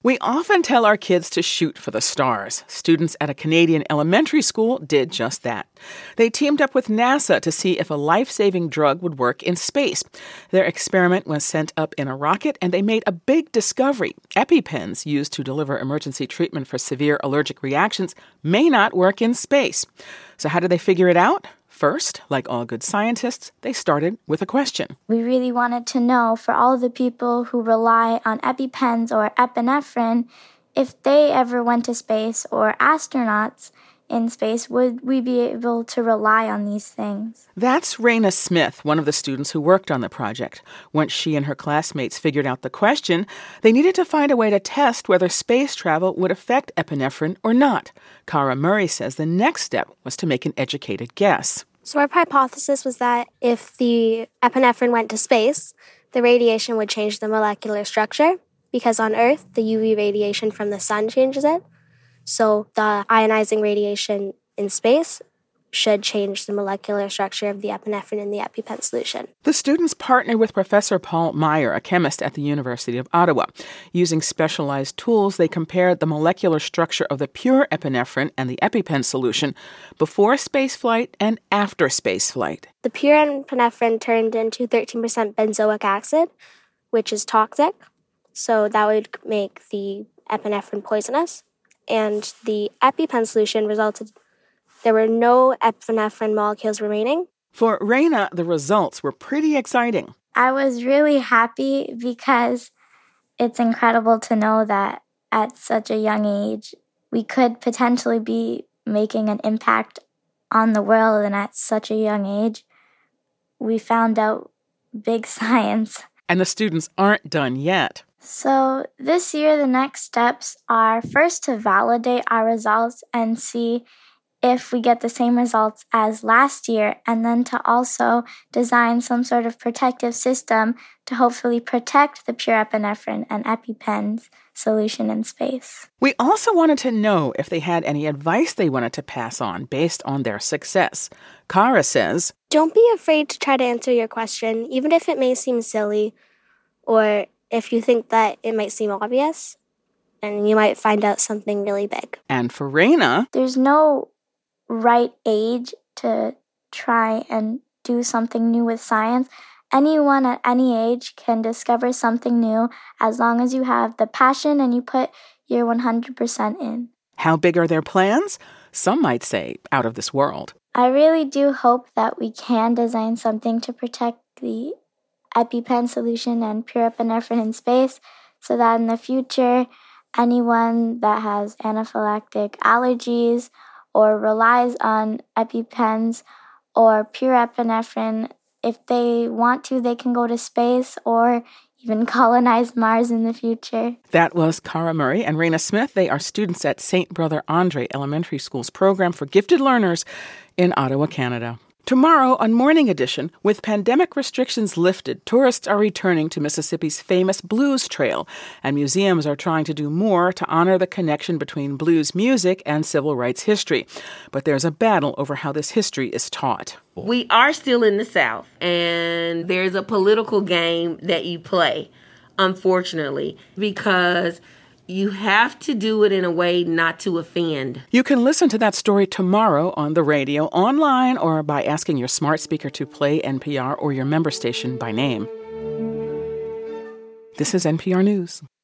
We often tell our kids to shoot for the stars. Students at a Canadian elementary school did just that. They teamed up with NASA to see if a life-saving drug would work in space. Their experiment was sent up in a rocket, and they made a big discovery. EpiPens, used to deliver emergency treatment for severe allergic reactions, may not work in space. So how did they figure it out? First, like all good scientists, they started with a question. We really wanted to know, for all the people who rely on EpiPens or epinephrine, if they ever went to space or astronauts in space, would we be able to rely on these things? That's Raina Smith, one of the students who worked on the project. Once she and her classmates figured out the question, they needed to find a way to test whether space travel would affect epinephrine or not. Cara Murray says the next step was to make an educated guess. So our hypothesis was that if the epinephrine went to space, the radiation would change the molecular structure, because on Earth, the UV radiation from the sun changes it. So the ionizing radiation in space should change the molecular structure of the epinephrine in the EpiPen solution. The students partnered with Professor Paul Meyer, a chemist at the University of Ottawa. Using specialized tools, they compared the molecular structure of the pure epinephrine and the EpiPen solution before spaceflight and after spaceflight. The pure epinephrine turned into 13% benzoic acid, which is toxic. So that would make the epinephrine poisonous. And the EpiPen solution resulted there were no epinephrine molecules remaining. For Raina, the results were pretty exciting. I was really happy because it's incredible to know that at such a young age, we could potentially be making an impact on the world, and at such a young age, we found out big science. And the students aren't done yet. So this year, the next steps are first to validate our results and see if we get the same results as last year, and then to also design some sort of protective system to hopefully protect the pure epinephrine and EpiPens solution in space. We also wanted to know if they had any advice they wanted to pass on based on their success. Cara says, "Don't be afraid to try to answer your question, even if it may seem silly, or if you think that it might seem obvious, and you might find out something really big." And for Raina, there's no right age to try and do something new with science. Anyone at any age can discover something new as long as you have the passion and you put your 100% in. How big are their plans? Some might say out of this world. I really do hope that we can design something to protect the EpiPen solution and pure epinephrine in space so that in the future, anyone that has anaphylactic allergies or relies on EpiPens or pure epinephrine, if they want to, they can go to space or even colonize Mars in the future. That was Cara Murray and Raina Smith. They are students at St. Brother Andre Elementary School's program for gifted learners in Ottawa, Canada. Tomorrow on Morning Edition, with pandemic restrictions lifted, tourists are returning to Mississippi's famous Blues Trail, and museums are trying to do more to honor the connection between blues music and civil rights history. But there's a battle over how this history is taught. We are still in the South, and there's a political game that you play, unfortunately, because you have to do it in a way not to offend. You can listen to that story tomorrow on the radio, online, or by asking your smart speaker to play NPR or your member station by name. This is NPR News.